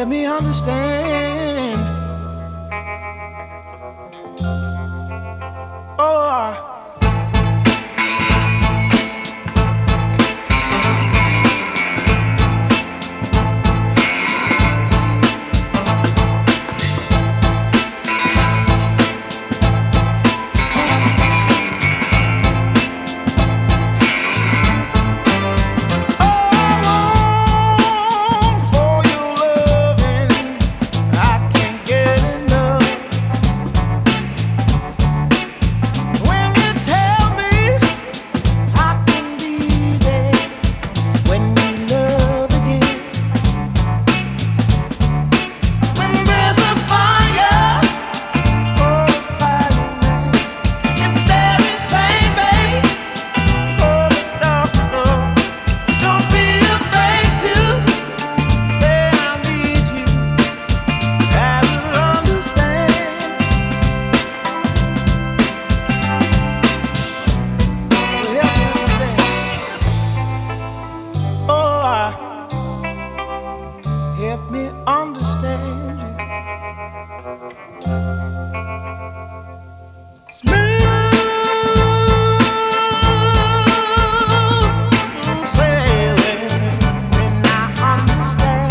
Help me understand. Oh, help me understand you. Smooth, smooth sailing when I understand.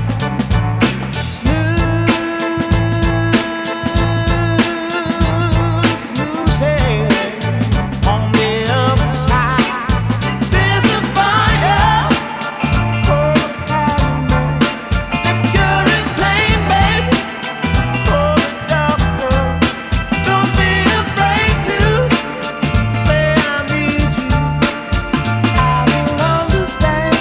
Smooth, smooth sailing on the other side. There's a fire, call the fireman. If you're in pain, baby, call the doctor. Don't be afraid to say I need you. I will understand.